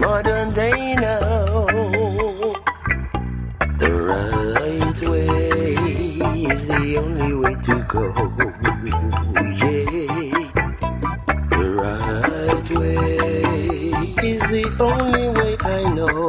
modern day now. The right way is the only way to go. Yeah, the right way is the only way I know.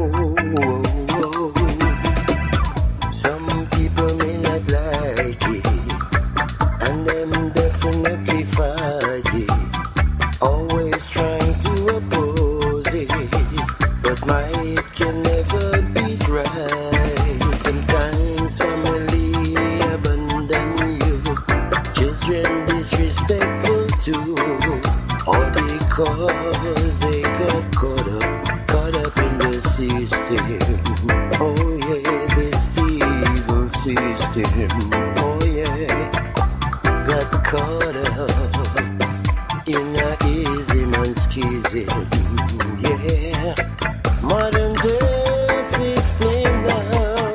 Some people may not like it, and them definitely fight it. Always trying to oppose it, but might can never be right. Sometimes family abandon you, children disrespectful too, all because they got caught up in the system. Oh yeah, this evil system. Oh yeah, got caught up in a easy man's schism. Yeah, modern day system now.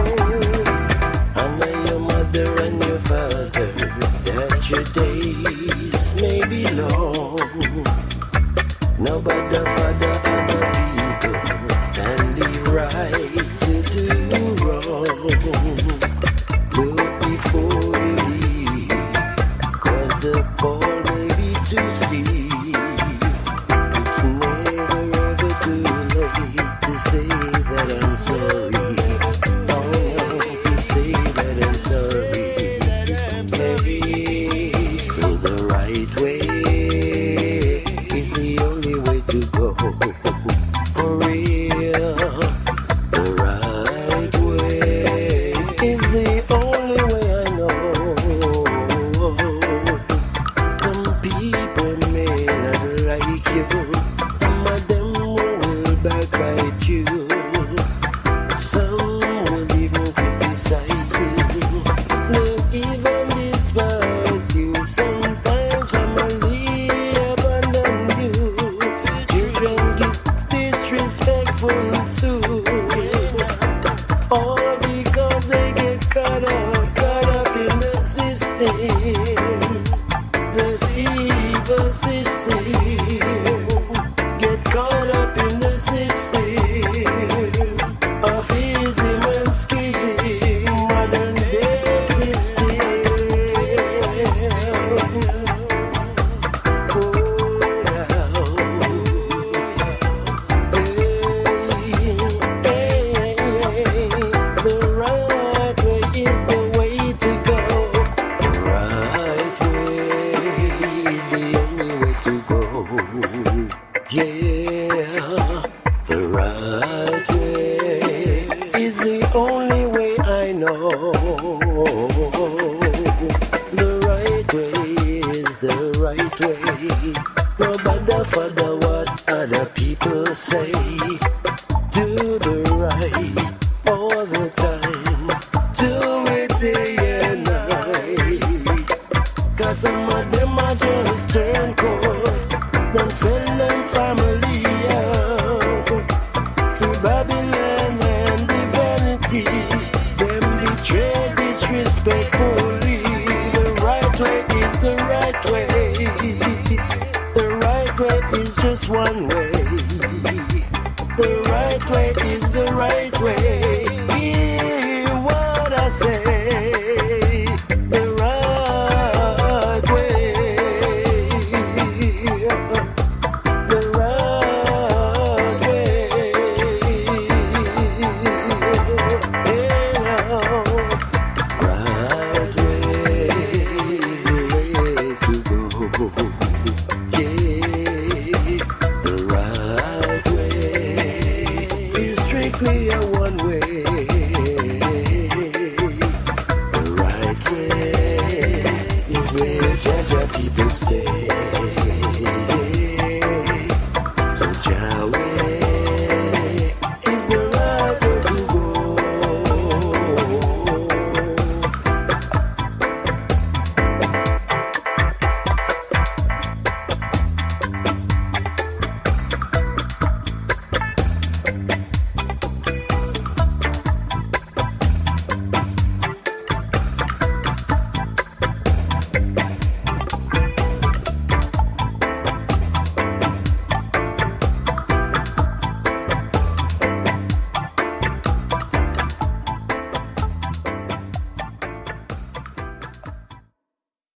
I know your mother and your father, that your days may be long. Nobody father other people can live right to do wrong. Look before you leave, 'cause the fall may be too steep. It's never ever too late to say that I'm sorry. Oh, to say that I'm sorry. Hey, so the right way is the only way to go. For real, the right way is the only way I know. Some people may not like you, some of them will backbite you, some will even criticize you, they'll even despise you. Sometimes family abandon you, children get disrespectful too, all because they get caught up in the system. This evil system, get caught up in the system of ism and schism, modern day system. Oh, the right way is the way to go. The right way is the only way to go. Yeah, the right way is the only way I know. The right way is the right way. No matter for what other people say. Do the right all the time. Do it day and night. 'Cause some of them are just turn cold. Them sell them family out to Babylon and the vanity. Them destroy disrespectfully. The right way is the right way. The right way is just one way. The right way is the right way. Hear what I say. The right way. The right way. Yeah. Right way is the way to go.